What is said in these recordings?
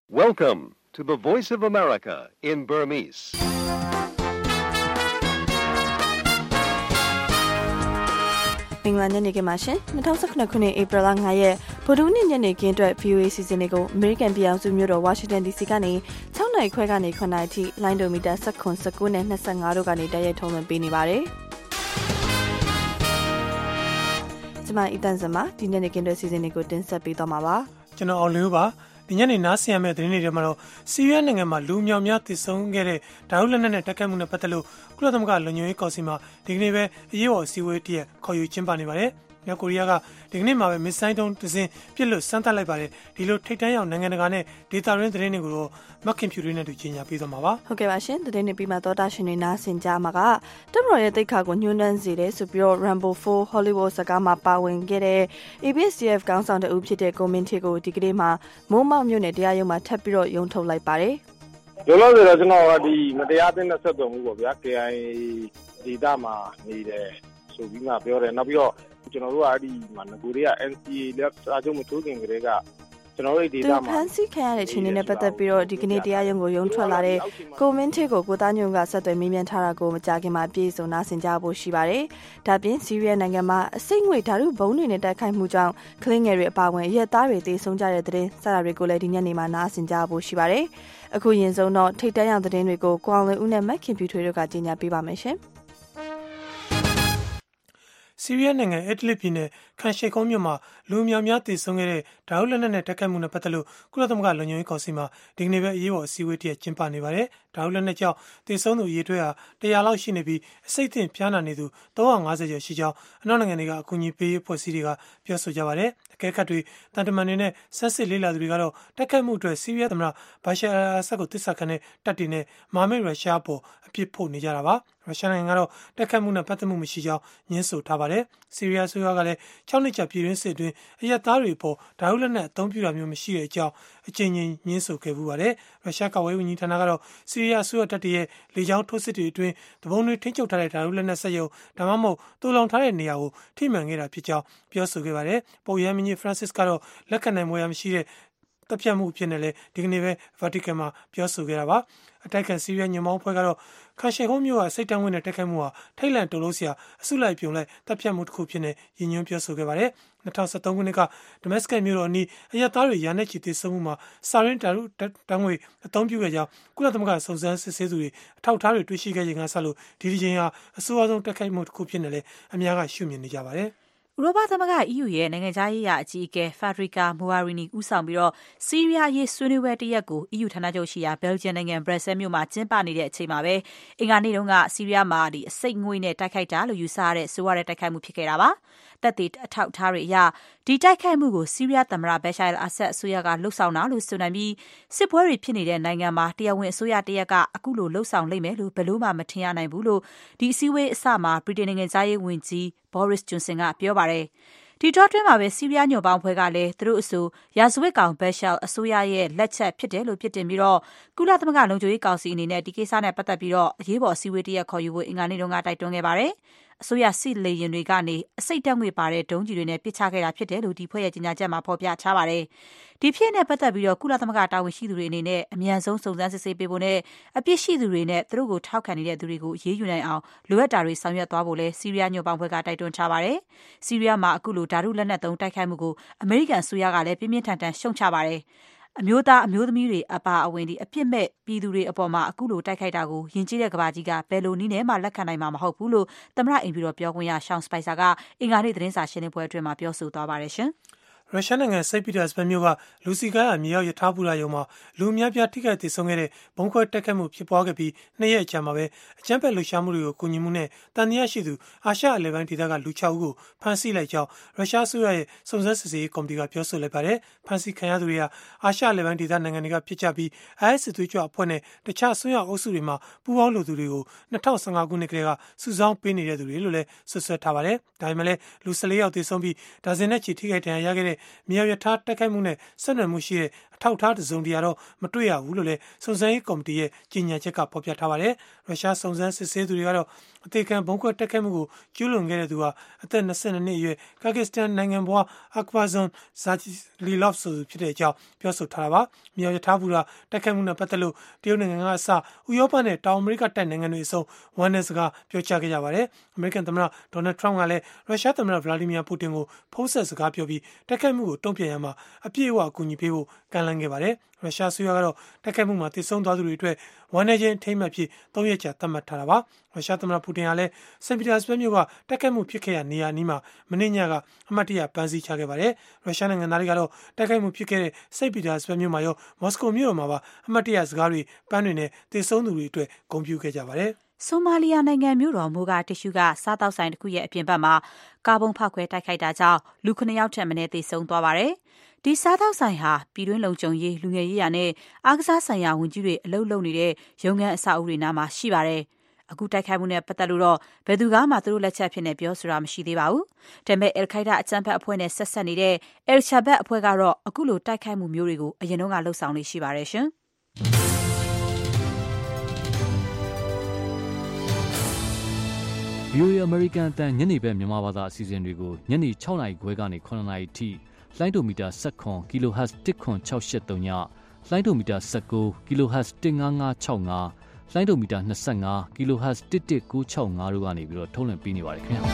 Welcome to the Voice of America in Burmese. ။မင်္ဂလာညနေခင်းပါရှင်။2019ခုနှစ်ဧပြီလ9ရက်ဗုဒ္ဓနေ့ညနေခင်းအတွက် VOA စီစဉ်တွေကို American ပြည်အောင်စုမြို့တော် Washington DC ကနေ6နာရီခွဲကနေ9နာရီထိလိုင်းဒိုမီတာ19နဲ့25တို့ကနေတိုက်ရိုက်ထုတ်လွှင့်ပေးနေပါတယ်။ကျွန်မအီတန်စမဒီညနေခင်းအတွက်စီစဉ်တွေကိုတင်ဆက်ပေးသွားမှာပါ။ကျွန်တော်အောင်လင်းပါဒီညနေနားဆင်ရမယ့်သတင်းတွေထဲမှာတော့ဆီးရီးယားနိုင်ငံမှာလူမြောက်များတည်ဆုံခဲ့တဲ့ဓာတ်လက်နက်နဲ့တိုက်ခိုက်မှုနဲ့ပတ်သက်လို့ကုလသမဂ္ဂလုံခြုံရေးကောင်စီမှာဒီကနေ့ပဲအရေးပေါ်အစည်းအဝေးတရက်ခေါ်ယူကျင်းပနေပါတယ်။မြောက်ကိုရီးယားကဒီကနေ့မှာပဲမစ်ဆိုင်းတုံးတစ်စင်းပြစ်လွတ်စမ်းသပ်လိုက်ပါတယ်။ဒီလိုထိပ်တန်းရောက်နိုင်ငံတကာနဲ့ဒေတာရင်းသတင်းတွေကိုတော့မက်ခင်ဖြူတွေနဲ့တူကြီးညာပေးသွားမှာပါ။ဟုတ်ကဲ့ပါရှင်သတင်းတွေပြီးမှတော့တာရှင်တွေနားဆင်ကြမှာကတပ်မတော်ရဲ့တိတ်ခါကိုညှိုးနှမ်းစေတယ်ဆိုပြီးတော့ Rambo 4 Hollywood စကားမှာပါဝင်ခဲ့တဲ့ ABSDF ကောင်းဆောင်တဦးဖြစ်တဲ့ကိုမင်းထေကိုဒီကနေ့မှာမိုးမောက်မြို့နယ်တရားရုံးမှာထပ်ပြီးတော့ရုံးထုတ်လိုက်ပါတယ်။လောလောဆယ်တော့ကျွန်တော်ကဒီမတရားသင်းနဲ့ဆက်သွယ်မှုပေါ့ဗျာ KIA ဒေတာမှာနေတယ်ဆိုပြီးမှပြောတယ်နောက်ပြီးတော့ကျွန်တော်တို့ကအဲ့ဒီမှာငကိုတွေက NCA လက်စာချုပ်မထိုးခင်ကတည်းကကျွန်တော်တို့ဒေတာမှာဖန်စီခံရတဲ့ချင်းတွေနဲ့ပတ်သက်ပြီးတော့ဒီကနေ့တရားရုံးကိုရုံးထွက်လာတဲ့ကိုမင်းထေကိုကိုသားညုံကဆက်သွယ်မေးမြန်းထားတာကိုမကြာခင်မှာပြည်စုံနာဆင်ကြဖို့ရှိပါတယ်။ဒါပြင်ဆီးရီးယားနိုင်ငံမှာအစိမ့်ငွေဓာတုဘုံတွေနဲ့တိုက်ခိုက်မှုကြောင့်ကလင်းငယ်တွေအပါအဝင်ရဲသားတွေသေဆုံးကြတဲ့တဲ့စတာတွေကိုလည်းဒီညနေမှာနာဆင်ကြဖို့ရှိပါတယ်။အခုရင်ဆုံးတော့ထိတ်တန့်ရောက်တဲ့တွေကိုကွာလင်ဦးနဲ့မက်ခင်ဖြူထွေတို့ကကြီးညာပေးပါမယ်ရှင်။ဆီးရီးယားနိုင်ငံအက်ဒလစ်ပြည်နယ်ခန်ရှေကုန်းမြို့မှာလူအများများတည်ဆုံခဲ့တဲ့ဓာတ်လက်နက်နဲ့တိုက်ခိုက်မှုနဲ့ပတ်သက်လို့ကုလသမဂ္ဂလုံခြုံရေးကောင်စီမှာဒီကနေ့ပဲအရေးပေါ်အစည်းအဝေးတရက်ကျင်းပနေပါတယ်။ဓာတ်လက်နက်ကြောင့်တည်ဆုံသူအရေအတွက်ဟာ100လောက်ရှိနေပြီးအစိတ်သင့်ဖျားနာနေသူ350ကျော်ရှိကြောင်းအနောက်နိုင်ငံတွေကအကူအညီပေးရေးဖွဲ့စည်းတွေကပြောဆိုကြပါတယ်။အကဲခတ်တွေတန်တမန်တွေနဲ့ဆက်စစ်လေးလာသူတွေကတော့တိုက်ခိုက်မှုအတွက်ဆီးရီးယားသမ္မတဘာရှာအယ်ဆတ်ကိုတစ္ဆာခံတဲ့တပ်တွေနဲ့မဟာမိတ်ရုရှားပေါ်အပြစ်ဖို့နေကြတာပါ။ရုရှားနိုင်ငံကတော့တိုက်ခိုက်မှုနဲ့ပတ်သက်မှုမရှိကြောင်းညှင်းဆိုထားပါတယ်။ဆီးရီးယားဆိုရကလည်း6နှစ်ကြာပြည်တွင်းစစ်အတွင်းအရက်သားတွေပေါ်ဓာတ်လက်နက်အသုံးပြုတာမျိုးမရှိတဲ့အကြောင်းအကြိမ်ကြိမ်ညှင်းဆိုခဲ့ပူပါတယ်။ရုရှားကာကွယ်ရေးဝန်ကြီးဌာနကတော့ဆီးရီးယားဆိုရတပ်တွေရဲ့လေကြောင်းထိုးစစ်တွေအတွင်းတဘုံတွေထိန်းချုပ်ထားတဲ့ဓာတ်လက်နက်စက်ရုံဒါမှမဟုတ်တူလောင်ထားတဲ့နေရာကိုထိမှန်ခဲ့တာဖြစ်ကြောင်းပြောဆိုခဲ့ပါတယ်။ပုပ်ရဟန်းမင်းကြီးဖရန့်စစ်ကတော့လက်ခံနိုင်မွေရမရှိတဲ့တပ်ဖြတ်မှုဖြစ်နေလေဒီကနေ့ပဲဗာတီကန်မှာပြောဆိုခဲ့တာပါအတိုက်ခံဆီးရီးယားညွန့်ပေါင်းအဖွဲ့ကတော့ခါရှေကုန်းမြို့ကစိတ်တန်းဝင်တဲ့တိုက်ခိုက်မှုဟာထိတ်လန့်တုန်လို့စရာအစုလိုက်ပြုံလိုက်တပ်ဖြတ်မှုတစ်ခုဖြစ်နေရည်ညွှန်းပြောဆိုခဲ့ပါတယ်2013ခုနှစ်ကဒမတ်စကတ်မြို့တော်အနီးအရက်သားတွေရာနဲ့ချီတည်ဆုံမှုမှာစာရင်းတာရုတန်းငွေအသုံးပြုခဲ့ကြောင်းကုလသမဂ္ဂစုံစမ်းစစ်ဆေးသူတွေအထောက်အထားတွေတွေ့ရှိခဲ့ခြင်းကစလို့ဒီချိန်ဟာအဆိုးအဆုံးတိုက်ခိုက်မှုတစ်ခုဖြစ်နေလေအများကရှုမြင်နေကြပါတယ်ဥရောပသမဂ္ဂ EU ရဲ့နိုင်ငံခြားရေးရာအကြီးအကဲ Federica Mogherini ဦးဆောင်ပြီးတော့ဆီးရီးယားရေးဆွေးနွေးပွဲတစ်ရက်ကို EU ဌာနချုပ်ရှိရာဘယ်လ်ဂျီယံနိုင်ငံဘရက်ဆဲမြို့မှာကျင်းပနေတဲ့အချိန်မှာပဲအင်္ဂါနေ့တုန်းကဆီးရီးယားမှာအစိတ်ငွေနဲ့တိုက်ခိုက်တာလို့ယူဆရတဲ့ဆိုရတဲ့တိုက်ခိုက်မှုဖြစ်ခဲ့တာပါတပ်တွေအထောက်အထားတွေအရဒီတိုက်ခိုက်မှုကိုဆီးရီးယားသမ္မတဘရှာအယ်အာဆတ်အစိုးရကလှုပ်ဆောင်တာလို့ဆိုနိုင်ပြီးစစ်ပွဲတွေဖြစ်နေတဲ့နိုင်ငံမှာတရားဝင်အစိုးရတရက်ကအခုလိုလှုပ်ဆောင်လိမ့်မယ်လို့ဘယ်လို့မှမထင်ရနိုင်ဘူးလို့ဒီအစည်းအဝေးအစမှာဗြိတိန်နိုင်ငံသားရေးဝန်ကြီး Boris Johnson ကပြောပါတယ်ဒီတော့တွင်မှာပဲဆီးရီးယားညွန့်ပေါင်းဖွဲ့ကလည်းသူတို့အဆိုရာဇဝတ်ကောင်ဘက်ရှာအစိုးရရဲ့လက်ချက်ဖြစ်တယ်လို့ပြစ်တင်ပြီးတော့ကုလသမဂ္ဂလုံခြုံရေးကောင်စီအနေနဲ့ဒီကိစ္စနဲ့ပတ်သက်ပြီးတော့အရေးပေါ်အစည်းအဝေးတရက်ခေါ်ယူဖို့အင်္ဂါနေ့တုန်းကတိုက်တွန်းခဲ့ပါတယ်အစိုးရစစ်လေယာဉ်တွေကနေအစိတ်တက်ငွေပါတဲ့ဒုံးကျည်တွေနဲ့ပစ်ချခဲ့တာဖြစ်တယ်လို့ဒီဖွဲ့ရဲ့ကြေညာချက်မှာဖော်ပြထားပါတယ်ဒီဖြစ်နဲ့ပတ်သက်ပြီးတော့ကုလသမဂ္ဂတာဝန်ရှိသူတွေအနေနဲ့အမြန်ဆုံးစုံစမ်းစစ်ဆေးပေးဖို့နဲ့အပြစ်ရှိသူတွေနဲ့သူတို့ကိုထောက်ခံနေတဲ့သူတွေကိုအေးအေးယူနိုင်အောင်လိုအပ်တာတွေဆောင်ရွက်သွားဖို့လဲဆီးရီးယားညွန့်ပေါင်းဖွဲ့ကတိုက်တွန်းထားပါတယ်ဆီးရီးယားမှာအခုလိုဓာတုလက်နက်သုံးတိုက်ခိုက်မှုကိုအမေရိကန်အစိုးရကလည်းပြင်းပြင်းထန်ထန်ရှုံချပါတယ်အမျိုးသားအမျိုးသမီးတွေအပါအဝင်ဒီအပြစ်မဲ့ပြည်သူတွေအပေါ်မှာအခုလိုတိုက်ခိုက်တာကိုယဉ်ကျေးတဲ့ကဘာကြီးကဘယ်လိုနည်းနဲ့မှလက်ခံနိုင်မှာမဟုတ်ဘူးလို့သမ္မတအိမ်ပြည်တော်ပြောခွင့်ရရှောင်းစပိုက်ဆာကအင်္ဂါနေ့သတင်းစာရှင်းလင်းပွဲအတွင်းမှာပြောဆိုသွားပါတယ်ရှင်ရုရှားနိုင်ငံစိတ်ပီတာစဘတ်မြို့ကလူစီကားအမြေရောက်ရထားပူရာယုံမှာလူအများပြားထိခိုက်ဒေဆုံးခဲ့တဲ့ဘုံခွဲတက်ခတ်မှုဖြစ်ပွားခဲ့ပြီး2ရက်အကြာမှာပဲအကြမ်းဖက်လှုပ်ရှားမှုတွေကိုကူညီမှုနဲ့တန်တရားရှိသူအာရှအလယ်ပိုင်းဒေသကလူ6ဦးကိုဖမ်းဆီးလိုက်ကြောင်းရုရှားအစိုးရရဲ့စုံစမ်းစစ်ဆေးရေးကော်မတီကပြောဆိုလိုက်ပါတယ်။ဖမ်းဆီးခံရသူတွေဟာအာရှအလယ်ပိုင်းဒေသနိုင်ငံတွေကဖြစ်ကြပြီး IS စစ်သွေးကြွအဖွဲ့နဲ့တခြားအစွန်းရောက်အုပ်စုတွေမှာပူးပေါင်းလို့သူတွေကို2015ခုနှစ်ကတည်းကစုဆောင်းပေးနေတဲ့သူတွေလို့လည်းဆွဆွဲထားပါတယ်။ဒါပေမဲ့လည်းလူ14ယောက်သေဆုံးပြီးဒါဇင်နဲ့ချီထိခိုက်ဒဏ်ရာရခဲ့တဲ့မြေရထားတိုက်ခိုက်မှုနဲ့ဆက်နွယ်မှုရှိတဲ့အထောက်အထားတစ်စုံတရာတော့မတွေ့ရဘူးလို့လည်းစုံစမ်းရေးကော်မတီရဲ့ကြေညာချက်ကဖော်ပြထားပါတယ်။ရုရှားစုံစမ်းစစ်ဆေးသူတွေကတော့အသေးခံဘုံခွဲတက်ခဲ့မှုကိုကျူးလွန်ခဲ့တဲ့သူဟာအသက်22နှစ်အရွယ်ကာဂစ္စတန်နိုင်ငံဘွားအာကဘာဇွန်ဇာလီလော့ဖ်ဆိုသူဖြစ်တဲ့အကြောင်းပြောဆိုထားတာပါ။မြောက်ရထားဘူတာတက်ခဲ့မှုနဲ့ပတ်သက်လို့တရုတ်နိုင်ငံကအစဥရောပနဲ့တောင်အမေရိကတိုက်နိုင်ငံတွေအစုံဝမ်းနည်းစကားပြောကြားခဲ့ကြပါတယ်။အမေရိကန်သမ္မတဒေါ်နယ်ထရမ့်ကလည်းရုရှားသမ္မတဗလာဒီမီယာပူတင်ကိုဖုန်းဆက်စကားပြောပြီးတက်ခဲ့မှုကိုတုံ့ပြန်ရမှာအပြည့်အဝအကူအညီပေးဖို့ကမ်းလှမ်းခဲ့ပါတယ်။ရုရှားဆိုရကတော့တက်ခဲ့မှုမှာတည်ဆုံသွားသူတွေအတွက်ဝမ်းနည်းခြင်းထိမ့်မှတ်ဖြစ်3ရက်ကြာသတ်မှတ်ထားတာပါ။ရုရှားသမ္မတပူတင်ကလည်းစင်ပီတာစဘတ်မြို့ကတက်ခဲ့မှုဖြစ်ခဲ့တဲ့နေရာအနီးမှာမနေ့ညကအမှတ်တရပန်းစည်းချခဲ့ပါတယ်။ရုရှားနိုင်ငံသားတွေကတော့တက်ခဲ့မှုဖြစ်ခဲ့တဲ့စင်ပီတာစဘတ်မြို့မှာရောမော်စကိုမြို့မှာပါအမှတ်တရစကားတွေပန်းတွေနဲ့တည်ဆုံသူတွေအတွက်ဂုဏ်ပြုခဲ့ကြပါတယ်။ဆိုမာလီယာနိုင်ငံမြို့တော်မိုဂါတစ်ရှူကစားတောက်ဆိုင်တစ်ခုရဲ့အပြင်ဘက်မှာကာဗုံဖောက်ခွဲတိုက်ခိုက်တာကြောင့်လူ9ယောက်ထက်မနည်းသေဆုံးသွားပါတယ်။ဒီစားတောက်ဆိုင်ဟာပြည်တွင်းလုံခြုံရေးလူငယ်ရေးရာနဲ့အားကစားဆိုင်ရာဝန်ကြီးတွေအလုပ်လုပ်နေတဲ့ရုံးခန်းအဆောက်အဦတွေနားမှာရှိပါတယ်။အခုတိုက်ခိုက်မှုနဲ့ပတ်သက်လို့တော့ဘယ်သူကမှသူတို့လက်ချက်ဖြစ်နေပြောဆိုတာမရှိသေးပါဘူး။ဒါပေမဲ့အယ်ခိုင်ဒါအကြမ်းဖက်အဖွဲ့နဲ့ဆက်ဆက်နေတဲ့ El Shabab အဖွဲ့ကတော့အခုလိုတိုက်ခိုက်မှုမျိုးတွေကိုအရင်တုန်းကလှုပ်ဆောင်နေရှိပါတယ်ရှင်။ VOA American အတန်ညနေဘက်မြန်မာဘာသာအစီအစဉ်တွေကိုညနေ6နာရီခွဲကနေ9နာရီထိလိုင်းဒိုမီတာ19 kHz 10683ညလိုင်းဒိုမီတာ19 kHz 15565လိုင်းဒိုမီတာ25 kHz 11965တို့ကနေပြီးတော့ထုတ်လွှင့်ပေးနေပါတယ်ခင်ဗျာ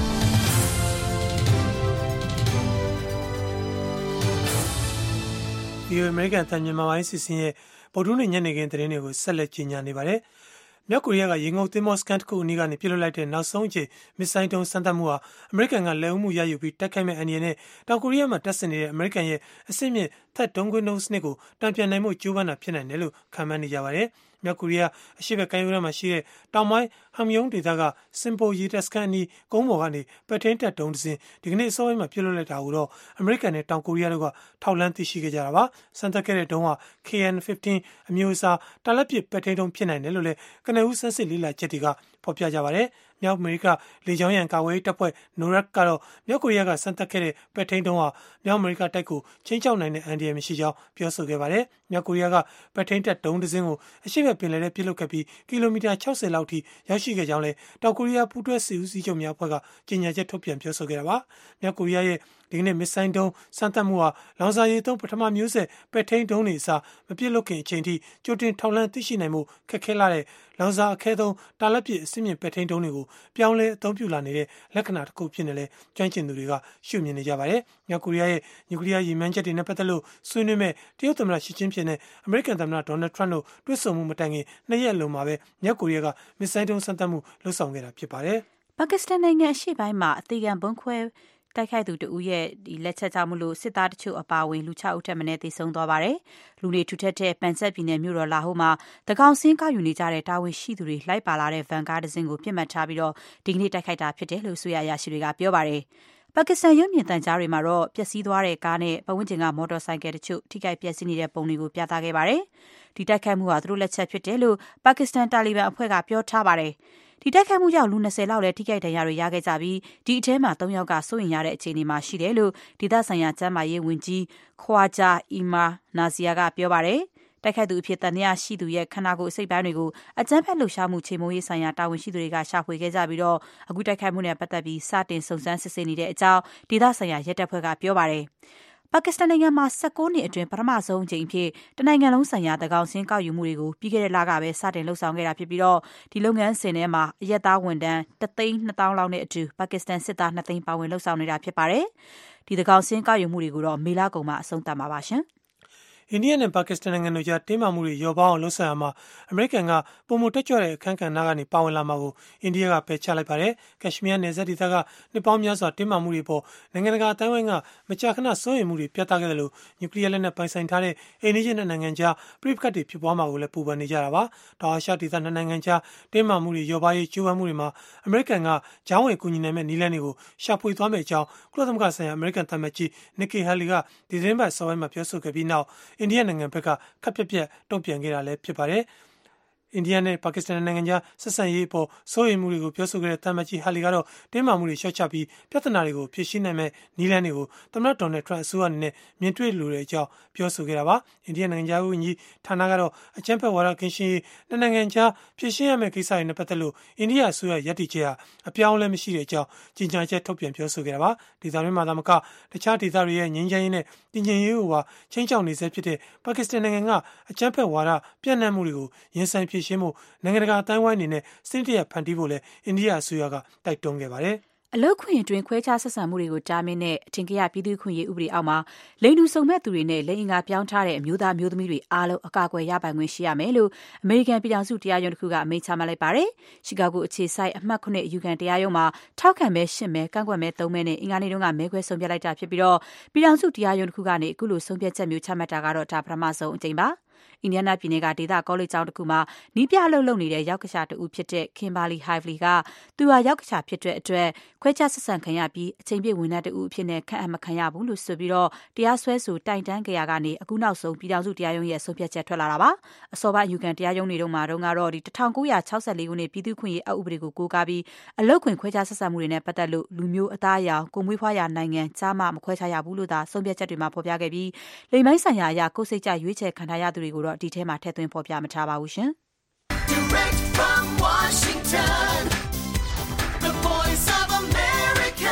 ဒီအမေရိကန်အတန်မြန်မာပိုင်းစီစဉ်ရဲ့ဗုဒ္ဓနေ့ညနေခင်းသတင်းတွေကိုဆက်လက်ကြီးညာနေပါတယ်။မြောက်ကိုရီးယားကရေငုပ်သင်္ဘောစကန်တစ်ခုအနီးကနေပြစ်လွှတ်လိုက်တဲ့နောက်ဆုံးအကြိမ်မစ်ဆိုင်းဒုံးစမ်းသပ်မှုဟာအမေရိကန်ကလက်ဦးမှုရယူပြီးတိုက်ခိုက်မဲ့အန္တရာယ်နဲ့တောင်ကိုရီးယားမှာတပ်ဆင်နေတဲ့အမေရိကန်ရဲ့အဆင့်မြင့်ထက်ဒုံးခွင်းဒုံးစနစ်ကိုတံပြန်နိုင်မှုကြိုးပမ်းတာဖြစ်နိုင်တယ်လို့ခန့်မှန်းနေကြပါတယ်။မြောက်ကိုရီးယားအရှေ့ဘက်ကမ်းရိုးတန်းမှာရှိတဲ့တောင်ပိုင်းဟမ်ယုံဒေသကစင်ပိုရေတပ်စခန်းအနီးကုန်းပေါ်ကနေပဲ့ထိန်းတပ်ဒုံးတစ်စင်းဒီကနေ့အစောပိုင်းမှာပြစ်လွှတ်လိုက်တာကိုတော့အမေရိကန်နဲ့တောင်ကိုရီးယားတို့ကထောက်လှမ်းသိရှိခဲ့ကြတာပါ။စမ်းသပ်ခဲ့တဲ့ဒုံးဟာ KN-15 အမျိုးအစားတာလက်ပစ်ပဲ့ထိန်းဒုံးဖြစ်နိုင်တယ်လို့လည်းကနဦးဆန်းစစ်လေ့လာချက်တွေကဖော်ပြကြပါတယ်။မြောက်အမေရိကလေကြောင်းရန်ကာကွယ်ရေးတပ်ဖွဲ့ NORAD ကတော့မြောက်ကိုရီးယားကစမ်းသပ်ခဲ့တဲ့ပဲ့ထိန်းဒုံးဟာမြောက်အမေရိကတိုက်ကိုချင်းချောက်နိုင်တဲ့အန္တရာယ်မရှိကြောင်းပြောဆိုခဲ့ပါတယ်။မြောက်ကိုရီးယားကပဲ့ထိန်းတပ်ဒုံးတစ်စင်းကိုအရှေ့ဘက်ပင်လယ်ထဲပစ်လွှတ်ခဲ့ပြီးကီလိုမီတာ60လောက်ထိရောက်ရှိခဲ့ကြောင်းလည်းတောင်ကိုရီးယားပူးတွဲစစ်ဦးစီးချုပ်များအဖွဲ့ကကြေညာချက်ထုတ်ပြန်ပြောဆိုခဲ့တာပါ။မြောက်ကိုရီးယားရဲ့ဒီကနေ့မစ်ဆိုင်းဒုံးစမ်းသပ်မှုဟာလောင်စာရည်သုံးပထမမျိုးဆက်ပဲ့ထိန်းဒုံးတွေအစားမပြစ်လွတ်ခင်အချိန်ထိကြိုတင်ထောက်လှမ်းသိရှိနိုင်မှုခက်ခဲလာတဲ့လောင်စာအခဲသုံးတာလက်ပစ်အစစ်မြင့်ပဲ့ထိန်းဒုံးတွေကိုပြောင်းလဲအသုံးပြုလာနေတဲ့လက္ခဏာတစ်ခုဖြစ်နေလဲကျွမ်းကျင်သူတွေကရှုမြင်နေကြပါတယ်။မြောက်ကိုရီးယားရဲ့နျူကလ িয়ার ရည်မှန်းချက်တွေနဲ့ပတ်သက်လို့ဆွေးနွေးမဲ့တရုတ်သမ္မတရှီကျင်းဖျင်နဲ့အမေရိကန်သမ္မတဒေါ်နယ်ထရန့်တို့တွေ့ဆုံမှုမတိုင်ခင်2ရက်လုံးမှာပဲမြောက်ကိုရီးယားကမစ်ဆိုင်းဒုံးစမ်းသပ်မှုလှုပ်ဆောင်ခဲ့တာဖြစ်ပါတယ်။ပါကစ္စတန်နိုင်ငံအရှေ့ပိုင်းမှာအသေးခံဘုံခွဲတိုက်ခိုက်သူတဦးရဲ့လက်ချက်ကြောင့်မလို့စစ်သားတချို့အပါအဝင်လူ6ဦးထက်မနည်းသေဆုံးသွားပါတယ်။လူတွေထူထပ်တဲ့ပန်ဆက်ပြည်နယ်မြို့တော်လာဟိုမှာတကောင်စင်းကောက်ယူနေကြတဲ့တာဝန်ရှိသူတွေလိုက်ပါလာတဲ့ဗန်ကားတစ်စင်းကိုပြစ်မှတ်ထားပြီးတော့ဒီကနေ့တိုက်ခိုက်တာဖြစ်တယ်လို့ဆိုရရရှိတွေကပြောပါတယ်။ပါကစ္စတန်ရုပ်မြင်သံကြားတွေမှာတော့ပျက်စီးသွားတဲ့ကားနဲ့ပတ်ဝန်းကျင်ကမော်တော်ဆိုင်ကယ်တချို့ထိခိုက်ပျက်စီးနေတဲ့ပုံတွေကိုပြသခဲ့ပါတယ်။ဒီတိုက်ခိုက်မှုဟာသူတို့လက်ချက်ဖြစ်တယ်လို့ပါကစ္စတန်တာလီဘန်အဖွဲ့ကပြောထားပါတယ်။ဒီတိုက်ခိုက်မှုကြောင့်လူ20လောက်လည်းထိခိုက်ဒဏ်ရာတွေရခဲ့ကြပြီးဒီအထဲမှာ3ယောက်ကစိုးရိမ်ရတဲ့အခြေအနေမှာရှိတယ်လို့ဒေသဆိုင်ရာကျန်းမာရေးဝန်ကြီးခွာဂျာအီမာနာဇီယာကပြောပါတယ်။တိုက်ခိုက်သူအဖြစ်တန်ရာရှိသူရဲ့ခန္ဓာကိုယ်အစိတ်ပိုင်းတွေကိုအကြမ်းဖက်လှုပ်ရှားမှုချေမှုရေးဆိုင်ရာတာဝန်ရှိသူတွေကရှာဖွေခဲ့ကြပြီးတော့အခုတိုက်ခိုက်မှုနဲ့ပတ်သက်ပြီးစတင်စုံစမ်းစစ်ဆေးနေတဲ့အကြောင်းဒေသဆိုင်ရာရဲတပ်ဖွဲ့ကပြောပါတယ်။ပါကစ္စတန်နိုင်ငံမှာ16နှစ်အတွင်းပထမဆုံးအကြိမ်အဖြစ်တနိုင်ငံလုံးဆိုင်ရာတကောင်စင်းကောက်ယူမှုတွေကိုပြီးခဲ့တဲ့လကပဲစတင်လှုပ်ဆောင်ခဲ့တာဖြစ်ပြီးတော့ဒီလုပ်ငန်းစဉ်ထဲမှာအရက်သားဝန်ထမ်း1,200,000လောက်နဲ့အတူပါကစ္စတန်စစ်သား2သိန်းပါဝင်လှုပ်ဆောင်နေတာဖြစ်ပါတယ်။ဒီတကောင်စင်းကောက်ယူမှုတွေကိုတော့မေလကုန်မှာအဆုံးသတ်မှာပါရှင်။အိန္ဒိယနဲ့ပါကစ္စတန်နိုင်ငံတို့ကြားတင်းမာမှုတွေလျော့ပါအောင်လှုံ့ဆော်ရမှာအမေရိကန်ကပုံမတက်ကြွတဲ့အခန်းကဏ္ဍကနေပါဝင်လာမှာကိုအိန္ဒိယကပယ်ချလိုက်ပါတယ်။ကက်ရှ်မီးယားနယ်စပ်ဒေသကနှစ်ပေါင်းများစွာတင်းမာမှုတွေပေါ်နိုင်ငံတကာအတိုင်းအဝိုင်းကမကြာခဏစိုးရိမ်မှုတွေပြသခဲ့တယ်လို့နျူကလ িয়ার လက်နက်ပိုင်ဆိုင်ထားတဲ့အိန္ဒိယနိုင်ငံကြားပြိပခတ်တွေဖြစ်ပွားမှာကိုလည်းပူပန်နေကြတာပါ။တောင်အာရှဒေသနှစ်နိုင်ငံကြားတင်းမာမှုတွေလျော့ပါရေးကြိုးပမ်းမှုတွေမှာအမေရိကန်ကကြားဝင်ကူညီနိုင်မဲ့နည်းလမ်းတွေကိုရှာဖွေသွားမယ့်အကြောင်းကုလသမဂ္ဂဆိုင်ရာအမေရိကန်သံအမတ်ကြီးနစ်ကီဟယ်လီကဒီသတင်းပတ်စောပိုင်းမှာပြောဆိုခဲ့ပြီးနောက်အိန္ဒိယနိုင်ငံဘက်ကခပ်ပြက်ပြက်တုံ့ပြန်ခဲ့တာလည်းဖြစ်ပါတယ်။အိန္ဒိယနဲ့ပါကစ္စတန်နိုင်ငံကြားဆက်ဆံရေးအပေါ်စိုးရိမ်မှုတွေကိုပြောဆိုခဲ့တဲ့တမန်ကြီးဟာလီကတော့တင်းမာမှုတွေလျှော့ချပြီးပြဿနာတွေကိုဖြေရှင်းနိုင်မဲ့နည်းလမ်းတွေကိုသမ္မတဒေါ်နယ်ထရန့်အစိုးရအနေနဲ့မြင်တွေ့လိုတဲ့အကြောင်းပြောဆိုခဲ့တာပါအိန္ဒိယနိုင်ငံသားဝန်ကြီးဌာနကတော့အကြမ်းဖက်ဝါဒကင်းရှင်းရေးနိုင်ငံကြားဖြေရှင်းရမယ့်ကိစ္စတွေနဲ့ပတ်သက်လို့အိန္ဒိယအစိုးရရည်တည်ချက်ဟာအပြောင်းအလဲမရှိတဲ့အကြောင်းကြေညာချက်ထုတ်ပြန်ပြောဆိုခဲ့တာပါဒေသတွင်းမှာသာမကတခြားဒေသတွေရဲ့ငြိမ်းချမ်းရေးနဲ့တည်ငြိမ်ရေးကိုပါချင်းချောင်နေစေဖြစ်တဲ့ပါကစ္စတန်နိုင်ငံကအကြမ်းဖက်ဝါဒပြန့်နှံ့မှုတွေကိုရင်ဆိုင်ဖြေရှင်းမှုနိုင်ငံတကာအတိုင်းဝိုင်းအနေနဲ့စင်တရဖန်တီးဖို့လည်းအိန္ဒိယအစိုးရကတိုက်တွန်းခဲ့ပါတယ်အလုတ်ခွင့်အတွင်းခွဲခြားဆက်ဆံမှုတွေကိုတားမြစ်တဲ့အထင်ကရပြည်သူ့ခွင့်ရေးဥပဒေအောက်မှာလိင်တူစုံမဲ့သူတွေနဲ့လိင်အင်္ဂါပြောင်းထားတဲ့အမျိုးသားမျိုးသမီးတွေအားလုံးအကာအကွယ်ရပိုင်ခွင့်ရှိရမယ်လို့အမေရိကန်ပြည်ထောင်စုတရားရုံးတစ်ခုကအမိန့်ချမှတ်လိုက်ပါတယ်။ရှီကာဂိုအခြေစိုက်အမှတ် 9 အယူခံတရားရုံးမှာထောက်ခံမဲ8မဲကန့်ကွက်မဲ3မဲနဲ့အင်္ဂါနေ့တုန်းကမဲခွဲဆုံးဖြတ်လိုက်တာဖြစ်ပြီးတော့ပြည်ထောင်စုတရားရုံးတစ်ခုကနေအခုလိုဆုံးဖြတ်ချက်မျိုးချမှတ်တာကတော့ဒါပထမဆုံးအကြိမ်ပါ။အင်ဒီယားနားပြည်နယ်ကဒေသကောလိပ်ကျောင်းတစ်ခုမှာနီးပြအလုပ်လုပ်နေတဲ့ရောက်ကစားတူဖြစ်တဲ့ Kimberly Hively ကသူဟာရောက်ကစားဖြစ်တဲ့အတွက်ခွဲခြားဆက်ဆံခံရပြီးအချိန်ပြည့်ဝန်ထမ်းတူအဖြစ်နဲ့ခန့်အပ်မခံရဘူးလို့ဆိုပြီးတော့တရားစွဲဆိုတိုင်တန်းကြရာကနေအခုနောက်ဆုံးပြည်ထောင်စုတရားရုံးရဲ့ဆုံးဖြတ်ချက်ထွက်လာတာပါအစောပိုင်းယူကန်တရားရုံးတွေတုန်းကတော့ဒီ1964ခုနှစ်ပြည်သူ့ခွင့်ရေးအဥပဒေကိုကိုးကားပြီးအလုပ်ခွင်ခွဲခြားဆက်ဆံမှုတွေနဲ့ပတ်သက်လို့လူမျိုးအသားအရောင်ကိုမွေးဖွားရာနိုင်ငံကြားမှမခွဲခြားရဘူးလို့သာဆုံးဖြတ်ချက်တွေမှာဖော်ပြခဲ့ပြီးလိင်ပိုင်းဆိုင်ရာအရာကိုယ်စိတ်ကြရွေးချယ်ခံထားရသူတွေကိုတော့ဒီထဲမှာထည့်သွင်းဖော်ပြမထားပါဘူးရှင် Direct from Washington The Voice of America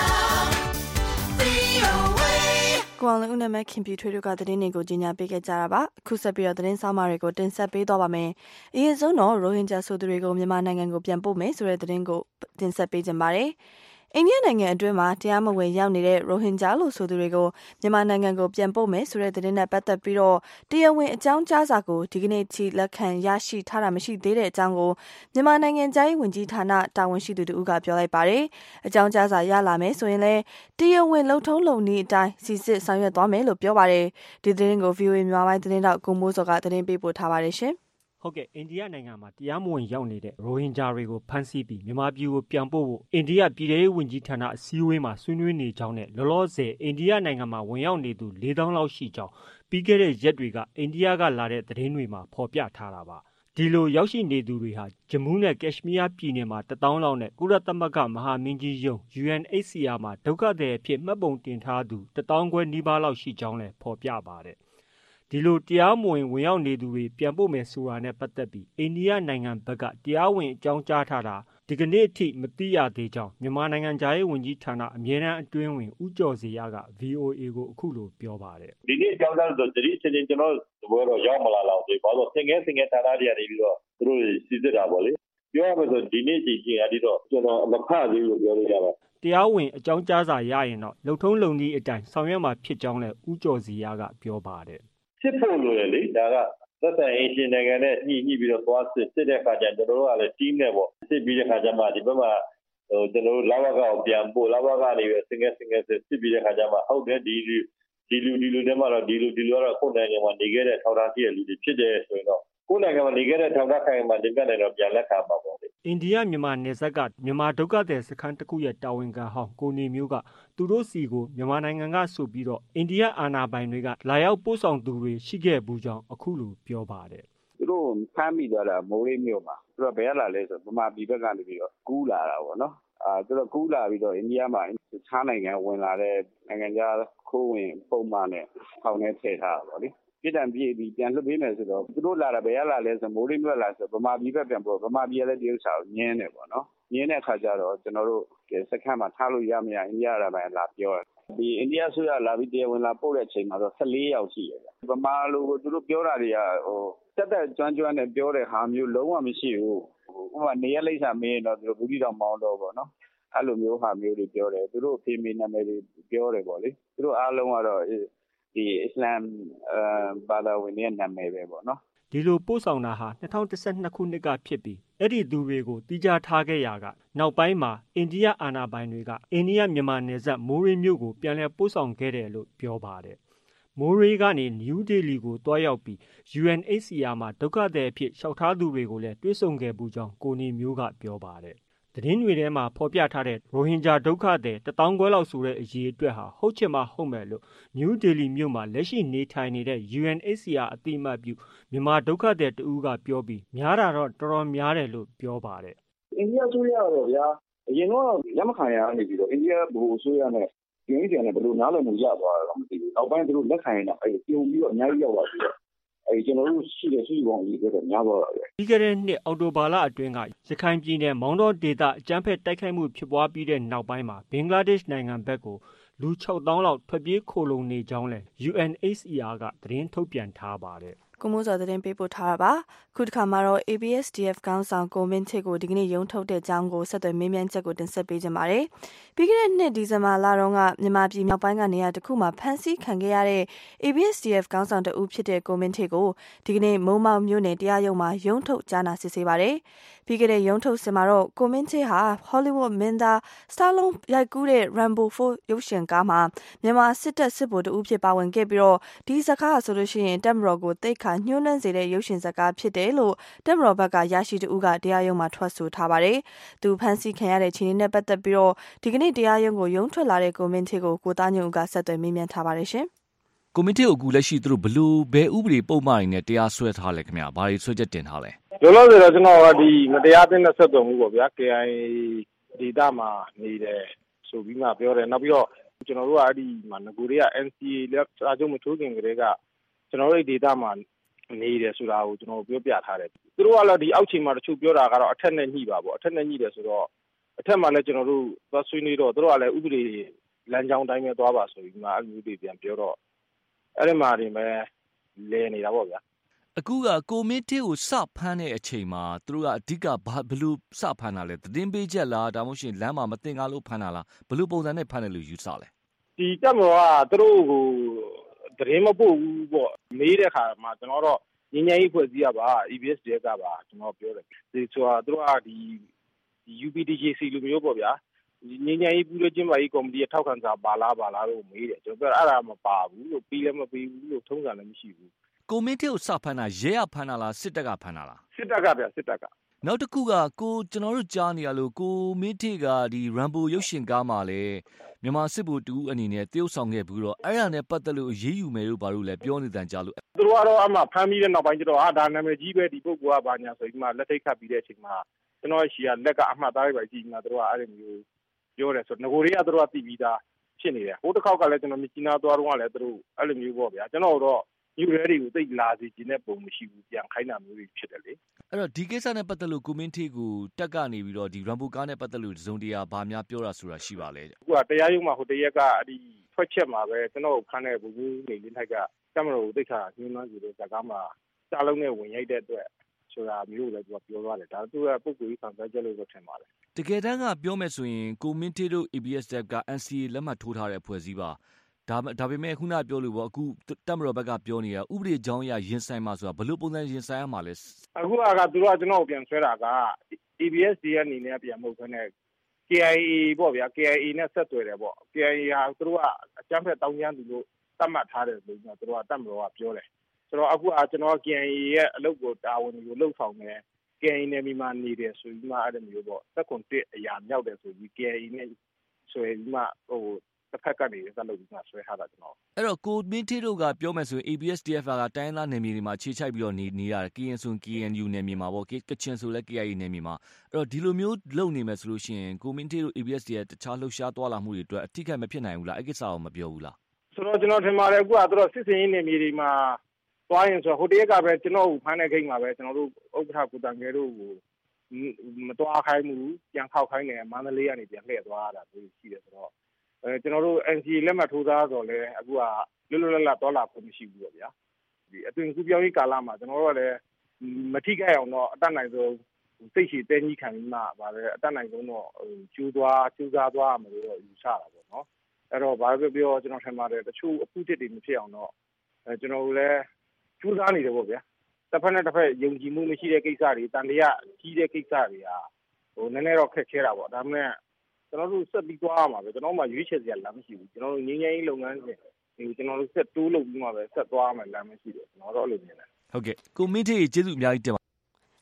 VOA ကိုအောင်လုံးနဲ့မခင်ပြထွေးတို့ကသတင်းတွေကိုကြီးညာပေးခဲ့ကြတာပါအခုဆက်ပြီးတော့သတင်းဆောင်မတွေကိုတင်ဆက်ပေးတော့ပါမယ်အရင်ဆုံးတော့ရိုဟင်ဂျာဆိုသူတွေကိုမြန်မာနိုင်ငံကိုပြန်ပို့မယ်ဆိုတဲ့သတင်းကိုတင်ဆက်ပေးကြပါတယ်အိန္ဒိယနိုင်ငံအတွင်းမှာတရားမဝင်ရောက်နေတဲ့ရိုဟင်ဂျာလို့ဆိုသူတွေကိုမြန်မာနိုင်ငံကိုပြန်ပို့မယ်ဆိုတဲ့သတင်းနဲ့ပတ်သက်ပြီးတော့တရားဝင်အကြောင်းကြားစာကိုဒီကနေ့ထိလက်ခံရရှိထားတာမရှိသေးတဲ့အကြောင်းကိုမြန်မာနိုင်ငံသားရေးဝန်ကြီးဌာနတာဝန်ရှိသူတို့ကပြောလိုက်ပါတယ်။အကြောင်းကြားစာရလာမယ်ဆိုရင်လည်းတရားဝင်လုံထုံးလုံနည်းအတိုင်းစီစစ်ဆောင်ရွက်သွားမယ်လို့ပြောပါတယ်။ဒီသတင်းကို VOA မြန်မာပိုင်းသတင်းတောက်ကိုမိုးစောကသတင်းပေးပို့ထားပါတယ်ရှင်။ဟုတ်ကဲ့အိန္ဒိယနိုင်ငံမှာတရားမဝင်ရောက်နေတဲ့ရိုဟင်ဂျာတွေကိုဖမ်းဆီးပြီးမြန်မာပြည်ကိုပြန်ပို့ဖို့အိန္ဒိယပြည်ထောင်စုဝန်ကြီးဌာနအစည်းအဝေးမှာဆွေးနွေးနေကြောင်းနဲ့လောလောဆယ်အိန္ဒိယနိုင်ငံမှာဝင်ရောက်နေသူ4000လောက်ရှိကြောင်းပြီးခဲ့တဲ့ရက်တွေကအိန္ဒိယကလာတဲ့သတင်းတွေမှာဖော်ပြထားတာပါဒီလိုရောက်ရှိနေသူတွေဟာဂျမူးနဲ့ကက်ရှ်မီးယားပြည်နယ်မှာ1000လောက်နဲ့ကုလသမဂ္ဂမဟာမင်းကြီးရုံး UNHCR မှာဒုက္ခသည်အဖြစ်မှတ်ပုံတင်ထားသူ1000ခွဲနီးပါးလောက်ရှိကြောင်းလည်းဖော်ပြပါတယ်ဒီလိုတရားမဝင်ဝင်ရောက်နေသူတွေပြန်ပို့မယ်ဆိုတာနဲ့ပတ်သက်ပြီးအိန္ဒိယနိုင်ငံဘက်ကတရားဝင်အကြောင်းကြားထားတာဒီကနေ့အထိမသိရသေးကြောင်းမြန်မာနိုင်ငံသားရေးဝန်ကြီးဌာနအမြဲတမ်းအတွင်းဝင်ဦးကျော်စေရက VOA ကိုအခုလိုပြောပါတယ်ဒီနေ့အကြောင်းကြားဆိုတတိချင်းချင်းကျွန်တော်တို့ဘောတော့ရောက်မလာတော့သေးဘာလို့သင်ငယ်ဌာနတွေကနေပြီးတော့သူတို့စီစစ်တာပေါ့လေပြောရမယ်ဆိုဒီနေ့ချိန်ချင်းအဒီတော့ကျွန်တော်မဖတ်သေးလို့ပြောလို့ရပါတရားဝင်အကြောင်းကြားစာရရင်တော့လုံထုံးလုံနည်းအတိုင်းဆောင်ရွက်မှာဖြစ်ကြောင်းလည်းဦးကျော်စေရကပြောပါတယ်စစ်ဖို့လို့လေဒါကသက်ဆိုင်အင်ရှင်နိုင်ငံနဲ့ညှိပြီးတော့သွားစစ်တဲ့အခါကျကျွန်တော်တို့ကလည်း team နဲ့ပေါ့စစ်ပြီးတဲ့အခါကျမှဒီဘက်မှာကျွန်တော်တို့လာဝကကိုပြန်ပို့လာဝကနေပြီးစင်ငယ်စစ်ပြီးတဲ့အခါကျမှဟုတ်တယ်ဒီလူတွေမှာတော့ဒီလူကတော့ကိုယ်နိုင်ငံမှာနေခဲ့တဲ့ထောက်ထားရှိတဲ့လူတွေဖြစ်တယ်ဆိုရင်တော့ကိုယ်နိုင်ငံမှာနေခဲ့တဲ့ထောက်ထားခိုင်မှာတင်ပြနေတော့ပြန်လက်ခံပါပေါ့အိန္ဒိယမြန်မာနယ်စပ်ကမြန်မာဒုက္ခသည်စခန်းတစ်ခုရဲ့တာဝန်ခံဟောင်းကိုနေမျိုးကသူတို့စီကိုမြန်မာနိုင်ငံကဆိုပြီးတော့အိန္ဒိယအာဏာပိုင်တွေကလာရောက်ပို့ဆောင်သူတွေရှိခဲ့ဘူးကြောင်းအခုလိုပြောပါတယ်သူတို့ဖမ်းမိသွားတာမိုးလေးမြို့မှာသူတို့ဘယ်လာလဲဆိုဗမာပြည်ဘက်ကနေပြီးတော့ကူးလာတာပေါ့နော်သူတို့ကူးလာပြီးတော့အိန္ဒိယမှာခြားနိုင်ငံဝင်လာတဲ့နိုင်ငံခြားခိုးဝင်ပုံမှန်နဲ့ထောင်ထဲထည့်ထားတာပေါ့လေပြည်တံပြည်ပြီးပြန်လွှတ်ပေးမယ်ဆိုတော့သူတို့လာတာဘယ်လာလဲဆိုမိုးလေးမြို့လာဆိုဗမာပြည်ဘက်ပြန်ပို့ဗမာပြည်လည်းဒီဥစ္စာကိုညင်းတယ်ပေါ့နော်ညင်းတဲ့အခါကျတော့ကျွန်တော်တို့စခန်းမှာထားလို့ရမရအိန္ဒိယရာပိုင်းလာပြောတယ်ဒီအိန္ဒိယဆိုရလာပြီးတရားဝင်လာပို့တဲ့အချိန်မှာတော့14ယောက်ရှိတယ်ဗမာလိုသူတို့ပြောတာတွေကတက်ကျွမ်းနဲ့ပြောတဲ့ဟာမျိုးလုံးဝမရှိဘူးဥပမာနေရလိမ့်စာမေးရင်တော့သူတို့ဘူးတီတောင်မောင်းတော့ပေါ့နော်အဲ့လိုမျိုးဟာမျိုးတွေပြောတယ်သူတို့အဖေမေနာမည်တွေပြောတယ်ပေါ့လေသူတို့အားလုံးကတော့ဒီအစ္စလာမ်ဘာသာဝင်ရဲ့နာမည်ပဲပေါ့နော်ဒီလိုပို့ဆောင်တာဟာ2012ခုနှစ်ကဖြစ်ပြီးအဲ့ဒီသူတွေကိုတီးခြားထားခဲ့ရာကနောက်ပိုင်းမှာအိန္ဒိယအာဏာပိုင်တွေကအိန္ဒိယမြန်မာနယ်စပ်မိုးရေးမြို့ကိုပြန်လည်ပို့ဆောင်ခဲ့တယ်လို့ပြောပါတယ်မိုးရေးကနေနယူးဒေလီကိုတွားရောက်ပြီး UNHCR မှာဒုက္ခသည်အဖြစ်လျှောက်ထားသူတွေကိုလည်းတွေ့ဆုံခဲ့ပူးကြောင်းကိုနေမျိုးကပြောပါတယ်သတင်းတွေထဲမှာဖော်ပြထားတဲ့ရိုဟင်ဂျာဒုက္ခသည်1000 ခွဲလောက်ဆိုတဲ့အရေးအတွက်ဟာဟုတ်ချင်မှဟုတ်မယ်လို့ New Delhi မြို့မှာလက်ရှိနေထိုင်နေတဲ့ UNHCR အသိအမှတ်ပြုမြန်မာဒုက္ခသည်တဦးကပြောပြီးများတာတော့တော်တော်များတယ်လို့ပြောပါတယ်အိန္ဒိယအစိုးရကတော့ဗျာအရင်တော့လက်မခံရနေပြီးတော့အိန္ဒိယဘိုးအစိုးရနဲ့UNHCR နဲ့ဘယ်လိုနားလည်မှုရသွားတာတော့မသိဘူးနောက်ပိုင်းသူတို့လက်ခံရင်တော့ပြုံပြီးတော့အများကြီးရောက်သွားပြီးတော့ကျွန်တော်တို့ရှိတဲ့စုစုပေါင်းအရေးအတွက်များသွားတာပဲပြီးခဲ့တဲ့နှစ်အောက်တိုဘာလအတွင်းကရခိုင်ပြည်နယ်မောင်းတောဒေသအကြမ်းဖက်တိုက်ခိုက်မှုဖြစ်ပွားပြီးတဲ့နောက်ပိုင်းမှာဘင်္ဂလားဒေ့ရှ်နိုင်ငံဘက်ကိုလူ 6000 လောက်ထွက်ပြေးခိုလုံနေကြောင်းလဲ UNHCR ကသတင်းထုတ်ပြန်ထားပါတယ်ကိုမိုးစောသတင်းပေးပို့ထားတာပါခုတစ်ခါမှာတော့ ABSDF ခေါင်းဆောင်ကိုမင်းချစ်ကိုဒီကနေ့ရုံးထုတ်တဲ့အကြောင်းကိုဆက်သွယ်မေးမြန်းချက်ကိုတင်ဆက်ပေးကြပါမယ်ပြီးခဲ့တဲ့နှစ်ဒီဇင်ဘာလတုန်းကမြန်မာပြည်မြောက်ပိုင်းကနေရာတစ်ခုမှာဖမ်းဆီးခံခဲ့ရတဲ့ ABSDF ခေါင်းဆောင်တဦးဖြစ်တဲ့ကိုမင်းချစ်ကိုဒီကနေ့မုံမောက်မြို့နယ်တရားရုံးမှာရုံးထုတ်ကြားနာစစ်ဆေးပါတယ်ပြီးခဲ့တဲ့ရုံးထုတ်စင်မှာတော့ကိုမင်းချစ်ဟာ Hollywood မင်းသားစတာလုံးရိုက်ကူးတဲ့ Rambo 4 ရုပ်ရှင်ကားမှာမြန်မာစစ်တပ်စစ်ဗိုလ်တဦးဖြစ်ပါဝင်ခဲ့ပြီးတော့ဒီဇာတ်ကားဆိုလို့ရှိရင်တပ်မတော်ကိုတိတ်ခါညှိုးနှံစေတဲ့ရုပ်ရှင်ဇာတ်ကားဖြစ်တယ်လို့တပ်မတော်ဘက်ကရရှိသူကတရားရုံးမှာထွက်ဆိုထားပါတယ်။သူဖမ်းဆီးခံရတဲ့ခြေအနေနဲ့ပတ်သက်ပြီးတော့ဒီကနေ့တရားရုံးကိုရုံးထွက်လာတဲ့ကိုမင်းချစ်ကိုကိုသားညွန့်ကဆက်သွယ်မေးမြန်းထားပါတယ်ရှင်။ကိုမင်းချစ်ကိုအခုလက်ရှိသူတို့ဘလို့ဘယ်ဥပဒေပုံမှန်တွေနဲ့တရားစွဲထားလဲခင်ဗျာ။ဘာတွေဆွဲချက်တင်ထားလဲ။လောလောဆယ်တော့ကျွန်တော်ကဒီမတရားသင်းနဲ့ဆက်သွယ်မှုပေါ့ဗျာ KIA ဒေတာမှာနေတယ်ဆိုပြီးမှပြောတယ်နောက်ပြီးတော့ကျွန်တော်တို့ကအဲ့ဒီမှာငကိုတွေက NCA လက်စာချုပ်မထိုးခင်ကတည်းကကျွန်တော်တို့ဒီဒေတာမှာနေတယ်ဆိုတာကိုကျွန်တော်ပြောပြထားတယ်သူတို့ကတော့ဒီအောက်ခြေမှာတချို့ပြောတာကတော့အထက်နဲ့ညှိပါပေါ့အထက်နဲ့ညှိတယ်ဆိုတော့အထက်မှာလည်းကျွန်တော်တို့သွားဆွေးနွေးတော့သူတို့ကလည်းဥပဒေလမ်းကြောင်းတိုင်းပဲသွားပါဆိုပြီးမှအဲ့လိုတွေပြန်ပြောတော့အဲ့ဒီမှာနေပဲလဲနေတာပေါ့ဗျာအခုကကိုမင်းတေးကိုစဖမ်းတဲ့အချိန်မှာသူတို့ကအဓိကဘလို့စဖမ်းတာလဲသတင်းပေးချက်လားဒါမှမဟုတ်ရှင်လမ်းမှာမတင်ကားလို့ဖမ်းတာလားဘလို့ပုံစံနဲ့ဖမ်းတယ်လို့ယူဆလဲဒီတက်မတော်ကသူတို့ကိုသတင်းမပို့ဘူးပေါ့မေးတဲ့ခါမှာကျွန်တော်တော့ငင်းငယ်ကြီးဖွဲ့စည်းရပါ EBSDF ကပါကျွန်တော်ပြောတယ်ဒီဆိုတာသူတို့ကဒီ UPDJC လိုမျိုးပေါ့ဗျာငင်းငယ်ကြီးပူးလို့ကျင်းပါကြီးကော်မတီထောက်ခံစာပါလားလို့မေးတယ်ကျွန်တော်ပြောအဲ့ဒါမပါဘူးလို့ပြီးလည်းမပြီးဘူးလို့ထုံးစံလည်းမရှိဘူးကိုမင်းတေးကိုစဖမ်းတာရဲရဖမ်းတာလားစစ်တပ်ကဖမ်းတာလားစစ်တပ်ကဗျစစ်တပ်ကနောက်တစ်ခုကကျွန်တော်တို့ကြားနေရလို့ကိုမင်းတေးကဒီ Rambo ရုပ်ရှင်ကားမှာလဲမြန်မာစစ်ဗိုလ်တူအနေနဲ့တရုတ်ဆောင်ခဲ့ပြီးတော့အဲ့ဒါနဲ့ပတ်သက်လို့ရေးယူမယ်လို့ဘာလို့လဲပြောနေတယ်ကြားလို့သူတို့ကတော့အမှဖမ်းပြီးတဲ့နောက်ပိုင်းကျတော့ဒါနာမည်ကြီးပဲဒီပုဂ္ဂိုလ်ကဘာညာဆိုပြီးမှလက်ထိတ်ခတ်ပြီးတဲ့အချိန်မှာကျွန်တော်ရှီကလက်ကအမှတ်သားတွေပဲကြည့်နေတာသူတို့ကအဲ့လိုမျိုးပြောတယ်ဆိုတော့ငကိုတွေကသူတို့ကတည်ပြီးသားဖြစ်နေတယ်ဟိုတစ်ခေါက်ကလည်းကျွန်တော်မြကြီးနားသွားတော့ကလည်းသူတို့အဲ့လိုမျိုးပေါ့ဗျာကျွန်တော်တော့ယူရဲတွေကိုသိလာစီခြင်းတဲ့ပုံမရှိဘူးပြန်ခိုင်းတာမျိုးတွေဖြစ်တယ်လေအဲ့တော့ဒီကိစ္စနဲ့ပတ်သက်လို့ကိုမင်းထေးကိုတက်ကနေပြီးတော့ဒီ Rambo ကားနဲ့ပတ်သက်လို့ဇုံတရားဘာများပြောတာဆိုတာရှိပါလဲအခုကတရားရုံးမှာဟိုတရက်ကအဲ့ဒီထွက်ချက်မှာပဲကျွန်တော်ဖမ်းတဲ့ဘူကြီးနေရင်းထိုက်ကတမတော်ကိုသိခါညှိနှိုင်းစီတဲ့ဇာတ်ကားမှာစားလုံးနဲ့ဝင်ရိုက်တဲ့အတွက်ဆိုတာမျိုးလည်းသူကပြောသွားတယ်ဒါသူကပုဂ္ဂိုလ်ကြီးခံစားချက်လို့ပဲထင်ပါတယ်တကယ်တမ်းကပြောမယ်ဆိုရင်ကိုမင်းထေးတို့ ABSDF က NCA လက်မှတ်ထိုးထားတဲ့အဖွဲ့အစည်းပါဒါပေမဲ့ခုနပြောလို့ပေါ့အခုတက်မတော်ဘက်ကပြောနေတာဥပဒေကြောင်းအရရင်ဆိုင်မှာဆိုတာဘယ်လိုပုံစံရင်ဆိုင်ရမှာလဲအခုကသူတို့ကကျွန်တော်ကိုပြန်ဆွဲတာက ABSD အနေနဲ့ပြန်မဟုတ်ဘဲနဲ့ KIA ပေါ့ဗျာ KIA နဲ့ဆက်သွယ်တယ်ပေါ့ KIA ဟာသူတို့ကအကြမ်းဖက်တောင်းကျမ်းသူလို့သတ်မှတ်ထားတယ်လို့သူတို့ကတက်မတော်ကပြောတယ်ဆိုတော့အခုကျွန်တော် KIA ရဲ့အလုပ်ကိုတာဝန်ကိုလှုပ်ဆောင်တယ် KIA နဲ့မြန်မာနေတယ်ဆိုပြီးမှအဲ့လိုမျိုးပေါ့တက်ခွန်တစ်အရာမြောက်တယ်ဆိုပြီး KIA နဲ့ဆွဲပြီးမှဟိုတစ်ဖက်ကနေစလုပ်ပြီးမှဆွဲထားတာကျွန်တော်အဲ့တော့ကိုမင်းထေးတို့ကပြောမယ်ဆိုရင် ABSDF ကတိုင်းသားနယ်မြေတွေမှာခြေချိုက်ပြီးတော့နေရတယ် KN ဆို KNU နယ်မြေမှာပေါ့ကချင်ဆိုလဲ KIA နယ်မြေမှာအဲ့တော့ဒီလိုမျိုးလုပ်နေမယ်ဆိုလို့ရှိရင်ကိုမင်းထေးတို့ ABSDF တခြားလှုပ်ရှားသွားလာမှုတွေအတွက်အထိခိုက်မဖြစ်နိုင်ဘူးလားအဲ့ကိစ္စကိုမပြောဘူးလားဆိုတော့ကျွန်တော်ထင်ပါတယ်အခုကသူတို့စစ်စင်ရေးနယ်မြေတွေမှာသွားရင်ဆိုဟိုတရက်ကပဲကျွန်တော်ဖမ်းတဲ့ဂိတ်မှာပဲကျွန်တော်တို့ဥက္ကဋ္ဌကိုတန်ငယ်တို့ကိုမသွားခိုင်းဘူးပြန်ခောက်ခိုင်းတယ်မန္တလေးကနေပြန်လှည့်သွားတာမျိုးရှိတယ်ဆိုတော့ကျွန်တော်တို့ NCA လက်မှတ်ထိုးသားဆိုလဲအခုကလွတ်လွတ်လပ်လပ်သွားလာဖို့မရှိဘူးပေါ့ဗျာဒီအသွင်ကူးပြောင်းရေးကာလမှာကျွန်တော်တို့ကလည်းမထိခိုက်အောင်တော့အတတ်နိုင်ဆုံးစိတ်ရှည်တဲကြီးခံပြီးမှဗါပဲအတတ်နိုင်ဆုံးတော့ကျူးစားသွားမယ်လို့ယူဆတာပေါ့နော်အဲ့တော့ဘာပဲပြောကျွန်တော်ထင်ပါတယ်တချို့အဖုတစ်တွေမဖြစ်အောင်တော့ကျွန်တော်တို့လည်းကျူးစားနေတယ်ပေါ့ဗျာတစ်ဖက်နဲ့တစ်ဖက်ယုံကြည်မှုမရှိတဲ့ကိစ္စတွေတန်တရားကြီးတဲ့ကိစ္စတွေဟာဟိုနည်းနည်းတော့ခက်ခဲတာပေါ့ဒါပေမဲ့ကျွန်တော်တို့ဆက်ပြီးသွားရမှာပဲကျွန်တော်မှရွေးချယ်စရာလမ်းမရှိဘူးကျွန်တော်တို့ငင်းငယ်ရေးလုပ်ငန်းစဉ်ဒီကျွန်တော်တို့ဆက်တိုးလုပ်ပြီးမှပဲဆက်သွားရမယ်လမ်းမရှိတယ်ကျွန်တော်တို့အဲ့လိုမြင်တယ်ဟုတ်ကဲ့ကိုမင်းထေးကျေးဇူးအများကြီးတင်ပါ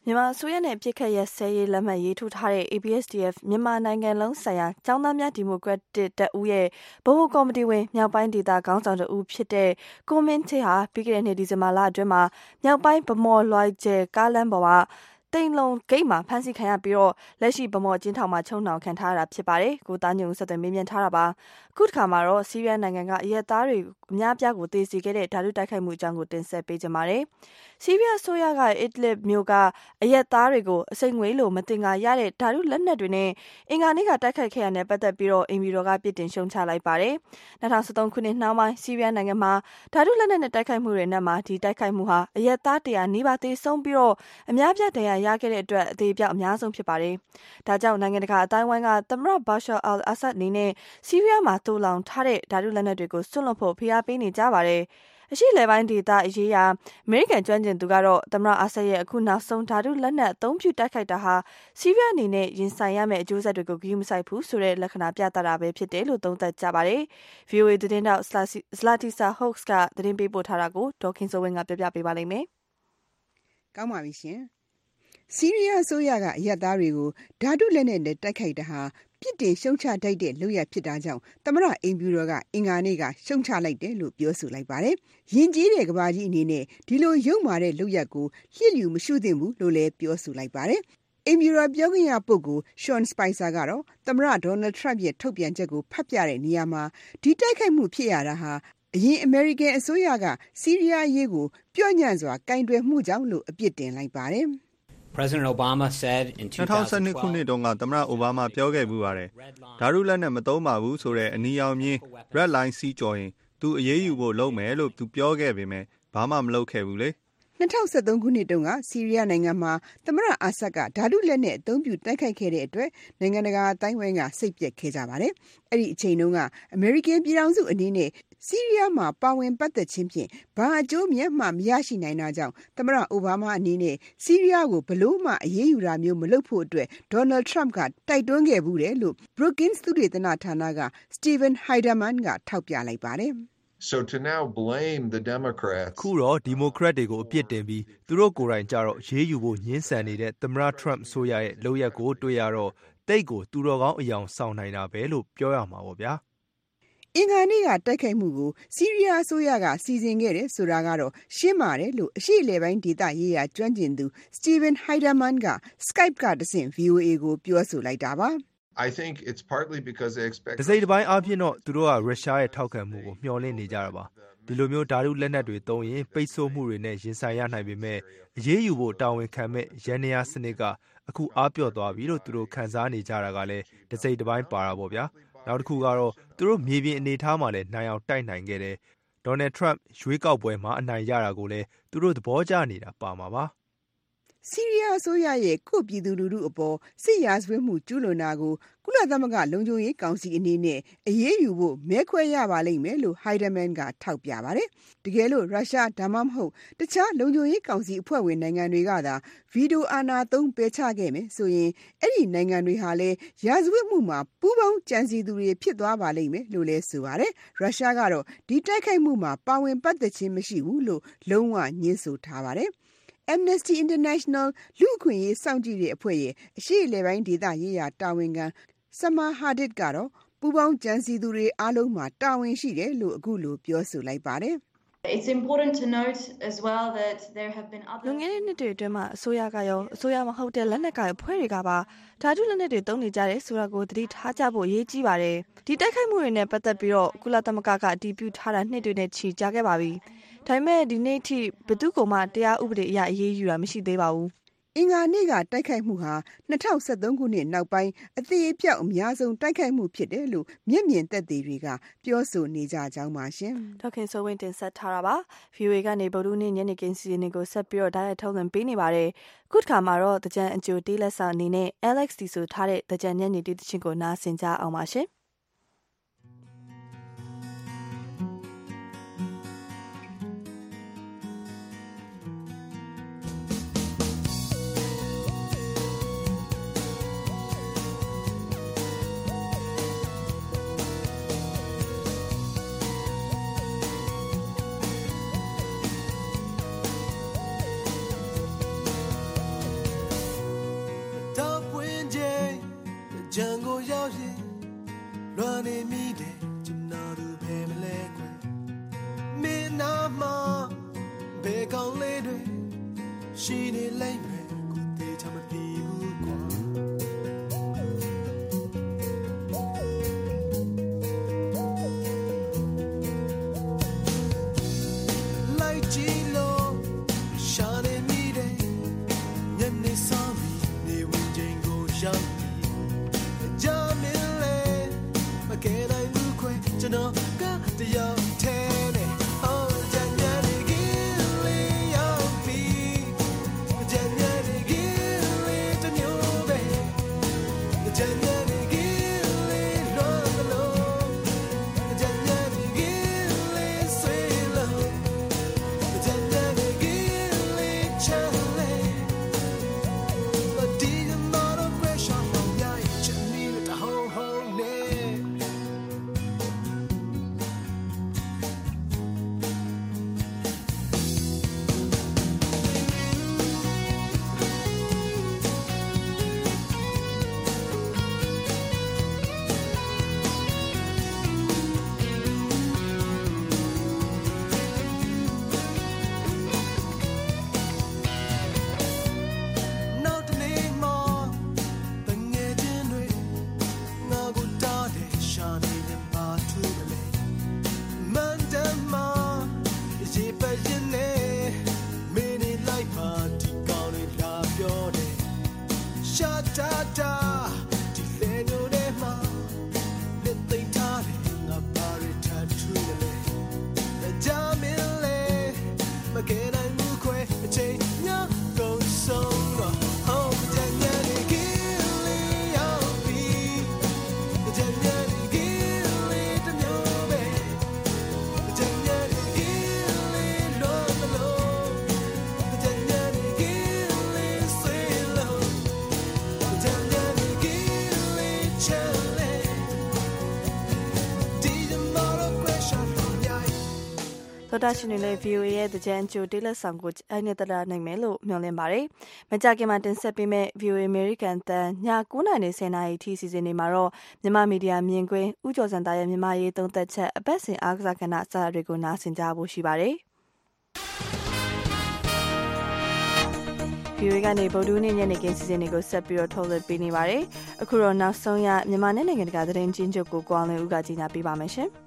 မြန်မာအစိုးရနဲ့ပြည်ခရဲ့ဆဲရေးလက်မှတ်ရေးထိုးထားတဲ့ ABSDF မြန်မာနိုင်ငံလုံးဆိုင်ရာကျောင်းသားများဒီမိုကရက်တစ်တပ်ဦးရဲ့ဗဟိုကော်မတီဝင်မြောက်ပိုင်းဒေသခေါင်းဆောင်တဦးဖြစ်တဲ့ကိုမင်းချေဟာပြီးခဲ့တဲ့နှစ်ဒီဇင်ဘာလအတွင်းမှာမြောက်ပိုင်းဗမော်လွိုင်ကျဲကားလမ်းပေါ်မှာတိန်လုံးဂိတ်မှာဖမ်းဆီးခံရပြီးတော့လက်ရှိဗမော်ကျင်းထောင်မှာချုံနှောင်ခံထားရတာဖြစ်ပါတယ်။ကိုသားညုံဆက်သွယ်မေးမြန်းထားတာပါ။အခုတစ်ခါမှာတော့ဆီးရီးယားနိုင်ငံကအရက်သားတွေအများပြားကိုတေးစီခဲ့တဲ့ဓာတုတိုက်ခိုက်မှုအကြောင်းကိုတင်ဆက်ပေးကြပါမယ်။ဆီးရီးယားဆိုရကအစ်ဒလစ်မြို့ကအရက်သားတွေကိုအစိမ့်ငွေလို့မတင်ငါရတဲ့ဓာတုလက်နက်တွေနဲ့အင်္ဂါနေ့ကတိုက်ခိုက်ခဲ့ရတဲ့ပတ်သက်ပြီးတော့အင်ဗီရောကပြစ်တင်ရှုံချလိုက်ပါတယ်။2013ခုနှစ်နှောင်းပိုင်းဆီးရီးယားနိုင်ငံမှာဓာတုလက်နက်နဲ့တိုက်ခိုက်မှုတွေနဲ့မှာဒီတိုက်ခိုက်မှုဟာအရက်သား100နီးပါးသေဆုံးပြီးတော့အများပြားဒဏ်ရာရခဲ့တဲ့အတွက်အသေးပြောက်အများဆုံးဖြစ်ပါတယ်။ဒါကြောင့်နိုင်ငံတကာအတိုင်းအဝိုင်းကသမ္မတဘာရှာအယ်အဆတ်အနေနဲ့ဆီးရီးယားမှာတူလောင်ထားတဲ့ဓာတုလက်နက်တွေကိုစွန့်လွတ်ဖို့ဖိအားပေးနေကြပါတယ်။အရှိလေပိုင်းဒေသအရေးအမေရိကန်ကျွမ်းကျင်သူကတော့သမ္မတအာဆတ်ရဲ့အခုနောက်ဆုံးဓာတုလက်နက်အသုံးပြုတိုက်ခိုက်တာဟာဆီးရီးယားအနေနဲ့ရင်ဆိုင်ရမယ့်အကျိုးဆက်တွေကိုဂရုမစိုက်ဘူးဆိုတဲ့လက္ခဏာပြသတာပဲဖြစ်တယ်လို့သုံးသပ်ကြပါတယ်။ VOA သတင်းတောက်ဇလာတီဆာဟော့စ်ကသတင်းပေးပို့ထားတာကိုဒေါ်ခင်စိုးဝင်းကပြောပြပေးပါလိမ့်မယ်။ကောင်းပါပြီရှင်။ဆီးရီးယားအစိုးရကအရပ်သားတွေကိုဓာတုလက်နက်နဲ့တိုက်ခိုက်တာဟာပြစ်တင်ရှုံချထိုက်တဲ့လုပ်ရဖြစ်တာကြောင့်သမ္မတအိမ်ဖြူတော်ကအင်္ဂါနေ့ကရှုံချလိုက်တယ်လို့ပြောဆိုလိုက်ပါတယ်။ယဉ်ကျေးတဲ့ကဘာကြီးအနေနဲ့ဒီလိုယုံမာတဲ့လုပ်ရက်ကိုလျှစ်လျူမရှုသင့်ဘူးလို့လည်းပြောဆိုလိုက်ပါတယ်။အိမ်ဖြူတော်ပြောခွင့်ရပုဂ္ဂိုလ် Sean Spicer ကတော့သမ္မတ Donald Trump ရဲ့ထုတ်ပြန်ချက်ကိုဖတ်ပြတဲ့နေရာမှာဒီတိုက်ခိုက်မှုဖြစ်ရတာဟာအရင်အမေရိကန်အစိုးရကဆီးရီးယားအရေးကိုပြော့ညံ့စွာကင်တွယ်မှုကြောင့်လို့အပြစ်တင်လိုက်ပါတယ်။ President Obama said in 2012 ခုနှစ်တုန်းကသမ္မတအိုဘားမားပြောခဲ့မှုပါတယ်။ဓာတုလက်နက်မသုံးပါဘူးဆိုတဲ့အနီရောင်မြင်း Red Line စီးကြော်ရင်သူအရေးယူဖို့လုပ်မယ်လို့သူပြောခဲ့ပေမဲ့ဘာမှမလုပ်ခဲ့ဘူးလေ။ 2013ခုနှစ်တုန်းကဆီးရီးယားနိုင်ငံမှာသမ္မတအာဆတ်ကဓာတုလက်နက်အသုံးပြုတိုက်ခိုက်ခဲ့တဲ့အတွက်နိုင်ငံတကာအတိုင်းအဝိုင်းကစိတ်ပျက်ခဲ့ကြပါတယ်။အဲ့ဒီအချိန်တုန်းကအမေရိကန်ပြည်ထောင်စုအနေနဲ့ဆီးရီးယားမှာပါဝင်ပတ်သက်ခြင်းဖြင့်ဘာအကျိုးမြတ်မှမရရှိနိုင်တာကြောင့်သမ္မတအိုဘားမားအနေနဲ့ဆီးရီးယားကိုဘလို့မှအရေးယူတာမျိုးမလုပ်ဖို့အတွက်ဒေါ်နယ်ထရမ့်ကတိုက်တွန်းခဲ့ဘူးတယ်လို့ Brookings သုတေသနဌာနက Steven Heiderman ကထောက်ပြလိုက်ပါတယ်။ So to now blame the Democrats ခုတော့ဒီမိုကရက်တွေကိုအပြစ်တင်ပြီးသူတို့ကိုယ်တိုင်ကြတော့ရေးယူဖို့ညှင်းဆန်နေတဲ့သမ္မတထရမ့်ဆိုရရဲ့လုပ်ရက်ကိုတွေ့ရတော့တိတ်ကိုသူတော်ကောင်းအယောင်ဆောင်နိုင်တာပဲလို့ပြောရမှာပေါ့ဗျာ။အင်္ဂါနေ့ကတိုက်ခိုက်မှုကိုဆီးရီးယားအစိုးရကစီစဉ်ခဲ့တယ်ဆိုတာကတော့ရှင်းပါတယ်လို့အရှေ့အလယ်ပိုင်းဒေသရေးရာကျွမ်းကျင်သူ Steven Heiderman က Skype ကတဆင့် VOA ကိုပြောဆိုလိုက်တာပါ။ I think it's partly because they expect တစိမ့်တစ်ပိုင်းအပြင်တော့သူတို့ကရုရှားရဲ့ထောက်ခံမှုကိုမျှော်လင့်နေကြတာပါဒီလိုမျိုးဓာတုလက်နက်တွေသုံးရင်ပိတ်ဆို့မှုတွေနဲ့ရင်ဆိုင်ရနိုင်ပေမဲ့အရေးယူဖို့တာဝန်ခံမဲ့ရန်နေရစနစ်ကအခုအားပြော့သွားပြီလို့သူတို့ခန်းစားနေကြတာကလည်းတစိမ့်တစ်ပိုင်းပါတာပေါ့ဗျာနောက်တစ်ခုကတော့သူတို့မြေပြင်အနေထားမှာလည်းနိုင်အောင်တိုက်နိုင်ခဲ့တယ်ဒေါ်နယ်ထရမ့်ရွေးကောက်ပွဲမှာအနိုင်ရတာကိုလည်းသူတို့သဘောကျနေတာပါမှာပါဆီးရီးယားအစိုးရရဲ့ကိုယ့်ပြည်သူလူထုအပေါ်စစ်ရာဇဝတ်မှုကျူးလွန်တာကိုကုလသမဂ္ဂလုံခြုံရေးကောင်စီအနေနဲ့အရေးယူဖို့မဲခွဲရပါလိမ့်မယ်လို့ Heiderman ကထောက်ပြပါတယ်။တကယ်လို့ရုရှားဒါမှမဟုတ်တခြားလုံခြုံရေးကောင်စီအဖွဲ့ဝင်နိုင်ငံတွေကသာဗီတိုအာဏာသုံးပယ်ချခဲ့မယ်ဆိုရင်အဲ့ဒီနိုင်ငံတွေဟာလည်းရာဇဝတ်မှုမှာပူးပေါင်းကြံစည်သူတွေဖြစ်သွားပါလိမ့်မယ်လို့လည်းဆိုပါတယ်။ရုရှားကတော့ဒီတိုက်ခိုက်မှုမှာပါဝင်ပတ်သက်ခြင်းမရှိဘူးလို့လုံးဝညှင်းဆိုထားပါတယ်။ Amnesty International လူ့အခွင့်အရေးစောင့်ကြည့်တဲ့အဖွဲ့ရဲ့အရှေ့အလယ်ပိုင်းဒေသရေးရာတာဝန်ခံ Sama Hadid ကတော့ပူးပေါင်းကြံစည်သူတွေအားလုံးမှာတာဝန်ရှိတယ်လို့အခုလိုပြောဆိုလိုက်ပါတယ်။ It's important to note as well that there have been other လွန်ခဲ့တဲ့နှစ်တွေအတွင်းမှာအစိုးရကရောအစိုးရမဟုတ်တဲ့လက်နက်ကိုင်အဖွဲ့တွေကပါဓာတုလက်နက်တွေသုံးနေကြတယ်ဆိုတာကိုသတိထားကြဖို့အရေးကြီးပါတယ်ဒီတိုက်ခိုက်မှုတွေနဲ့ပတ်သက်ပြီးတော့ကုလသမဂ္ဂကအတည်ပြုထားတာနှစ်တွေနဲ့ချီကြာခဲ့ပါပြီဒါပေမဲ့ဒီနေ့ထိဘယ်သူမှတရားဥပဒေအရအရေးယူတာမရှိသေးပါဘူးအင်္ဂါနေ့ကတိုက်ခိုက်မှုဟာ2013ခုနှစ်နောက်ပိုင်းအသေးအပြောက်အများဆုံးတိုက်ခိုက်မှုဖြစ်တယ်လို့မျက်မြင်သက်သေတွေကပြောဆိုနေကြကြောင်းပါရှင်။ဒေါက်ခင်စိုးဝင်းတင်ဆက်ထားတာပါ။ VOA ကနေဗုဒ္ဓနေ့ညနေခင်းစီစဉ်ကိုဆက်ပြီးတော့ဓာတ်ရိုက်ထုတ်လွှင့်ပေးနေပါတယ်။ခုတစ်ခါမှာတော့တကြံအကျိုးတေးလက်ဆောင်အနေနဲ့ Alex တီဆိုထားတဲ့တကြံညနေတီးသချင်းကိုနားဆင်ကြအောင်ပါရှင်။ရှိနေလိမ့်မယ်ကိုတေချာမသိဘူးကွာလိုက်ကြည့်လို့ရှာနေမိတယ်ညနေဆောင်ပြီးနေဝင်ချိန်ကိုရောက်ပြီးကြမင်းလေမကဲနိုင်ဘူးခွဲကျွန်တော်ကတရားထဲနဲ့သောတာရှင်တွေလည်း VOA ရဲ့တကြံကြိုတေးလက်ဆောင်ကိုအဲ့နဲ့တလာနိုင်မယ်လို့မျှော်လင့်ပါတယ်။မကြခင်မှာတင်ဆက်ပေးမယ့် VOA American တန်ည9:10နာရီထိစီစဉ်နေမှာတော့မြန်မာမီဒီယာမြင်ကွင်းဦးကျော်စံသားရဲ့မြန်မာရေးသုံးသက်ချက်အပတ်စဉ်အားကစားကဏ္ဍစတာတွေကိုနားဆင်ကြဖို့ရှိပါတယ်။ VOA ကနေဗုဒ္ဓဦးနေ့ညနေခင်းစီစဉ်တွေကိုဆက်ပြီးတော့ထုတ်လွှင့်ပေးနေပါတယ်။အခုတော့နောက်ဆုံးရမြန်မာနဲ့နိုင်ငံတကာသတင်းချင်းချုပ်ကိုကွာလွင်ဦးကကြီးညာပေးပါမယ်ရှင်။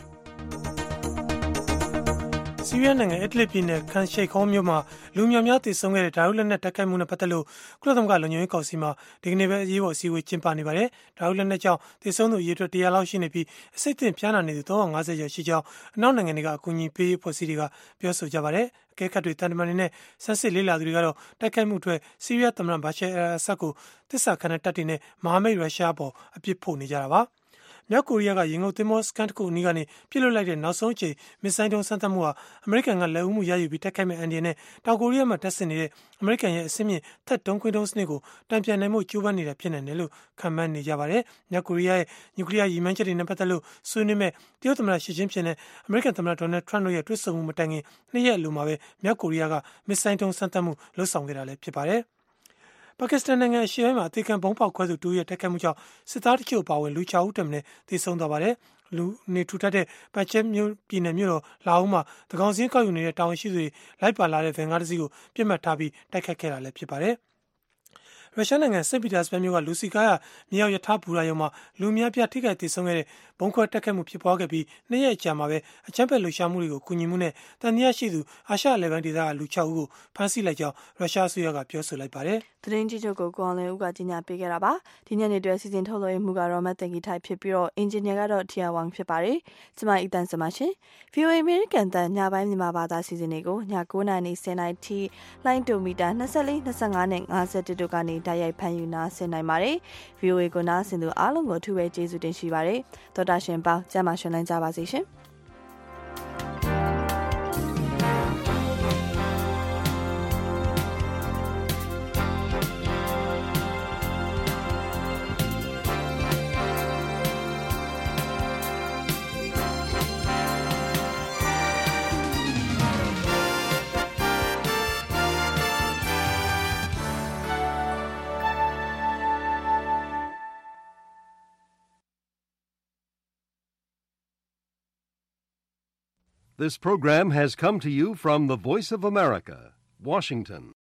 ဆီးရီးယားနိုင်ငံအက်ဒလစ်ပြည်နယ်ခန်ရှိတ်ခေါမြို့မှာလူများများတည်ဆုံခဲ့တဲ့ဓာတ်လက်နက်တိုက်ခိုက်မှုနဲ့ပတ်သက်လို့ကုလသမဂ္ဂလုံခြုံရေးကောင်စီမှာဒီကနေ့ပဲအရေးပေါ်အစည်းအဝေးကျင်းပနေပါတယ်။ဓာတ်လက်နက်ကြောင့်တည်ဆုံသူအရေအတွက်100လောက်ရှိနေပြီးအစိတ်အသင့်ဖျားနာနေသူ350ကျော်ရှိကြောင်းအနောက်နိုင်ငံတွေကအကူအညီပေးရေးဖွဲ့စည်းတွေကပြောဆိုကြပါတယ်။အကဲခတ်တွေတန်တမန်တွေနဲ့ဆန်းစစ်လေ့လာသူတွေကတော့တိုက်ခိုက်မှုအတွက်ဆီးရီးယားသမ္မတဘာရှာအယ်အဆတ်ကိုတစ္ဆာခံတဲ့တပ်တွေနဲ့မဟာမိတ်ရုရှားပေါ်အပြစ်ဖို့နေကြတာပါ။မြောက်ကိုရီးယားကရေငုပ်သင်္ဘောစကန်တစ်ခုအနီးကနေပြစ်လွတ်လိုက်တဲ့နောက်ဆုံးအချိန်မစ်ဆိုင်းဒုံးစမ်းသပ်မှုဟာအမေရိကန်ကလက်ဦးမှုရယူပြီးတိုက်ခိုက်မဲ့အန်ဒီယံနဲ့တောင်ကိုရီးယားမှာတပ်ဆင်နေတဲ့အမေရိကန်ရဲ့အစင်းမြင့်ထက်ဒုံးခွင်းဒုံးစနစ်ကိုတံပြန်နိုင်မှုကြိုးပမ်းနေတာဖြစ်နိုင်တယ်လို့ခန့်မှန်းနေကြပါတယ်။မြောက်ကိုရီးယားရဲ့နျူကလ িয়ার ရည်မှန်းချက်တွေနဲ့ပတ်သက်လို့ဆွေးနွေးမဲ့တရုတ်သမ္မတရှီကျင်းဖျင်နဲ့အမေရိကန်သမ္မတဒေါ်နယ်ထရန့်တို့ရဲ့တွေ့ဆုံမှုမတိုင်ခင်2ရက်အလိုမှာပဲမြောက်ကိုရီးယားကမစ်ဆိုင်းဒုံးစမ်းသပ်မှုလှုပ်ဆောင်ခဲ့တာလည်းဖြစ်ပါတယ်။ပါကစ္စတန်နိုင်ငံအရှေ့ပိုင်းမှာအသေးခံဘုံပေါက်ခွဲသူ2ရဲ့တိုက်ခိုက်မှုကြောင့်စစ်သားတချို့အပါအဝင်လူ6ဦးတမန်သေဆုံးသွားပါတယ်။လူနေထူထပ်တဲ့ပတ်ချက်မြို့ပြည်နယ်မြို့တော်လာအိုမှာတကောင်စင်းကောက်ယူနေတဲ့တာဝန်ရှိသူတွေလိုက်ပါလာတဲ့ဗန်ကားတစ်စီးကိုပြစ်မှတ်ထားပြီးတိုက်ခိုက်ခဲ့တာလည်းဖြစ်ပါတယ်။ရုရှားနိုင်ငံစိန့်ပီတာစဘတ်မြို့ကလူစီကားရမြေရောက်ယထာဘူရာယုံမှာလူများပြထိခိုက်ဒေဆုံးခဲ့တဲ့ဘုံခွဲတက်ခတ်မှုဖြစ်ပွားခဲ့ပြီး2ရက်ကြာမှာပဲအချမ်းဖက်လှုပ်ရှားမှုတွေကိုကူညီမှုနဲ့တန်တရားရှိသူအာရှအလဲပိုင်းဒေသကလူ6ဦးကိုဖမ်းဆီးလိုက်ကြောင်းရုရှားအစိုးရကပြောဆိုလိုက်ပါတယ်။သတင်းကြီးချုပ်ကိုကွန်လင်ဦးကကြီးညာပေးခဲ့တာပါ။ဒီညနေတွဲစီစဉ်ထုတ်လွှင့်မှုကတော့မတ်တင်ကြီးထိုက်ဖြစ်ပြီးတော့အင်ဂျင်နီယာကတော့ထီယာဝမ်ဖြစ်ပါတယ်။ကျွန်မအီတန်စမရှင် VOA American တန်ညပိုင်းမြန်မာဘာသာစီစဉ်တွေကိုည9:10နာရီထိလိုင်းတိုမီတာ24 25နဲ့51တို့ကနေတိုက်ရိုက်ဖမ်းယူနာဆင်နိုင်ပါတယ်။ VOA ကိုနားဆင်သူအားလုံးကိုအထူးပဲကျေးဇူးတင်ရှိပါတယ်။သောတာရှင်ပေါင်းကျမ်းမာရှင်လန်းကြပါစေရှင်။ This program has come to you from the Voice of America, Washington.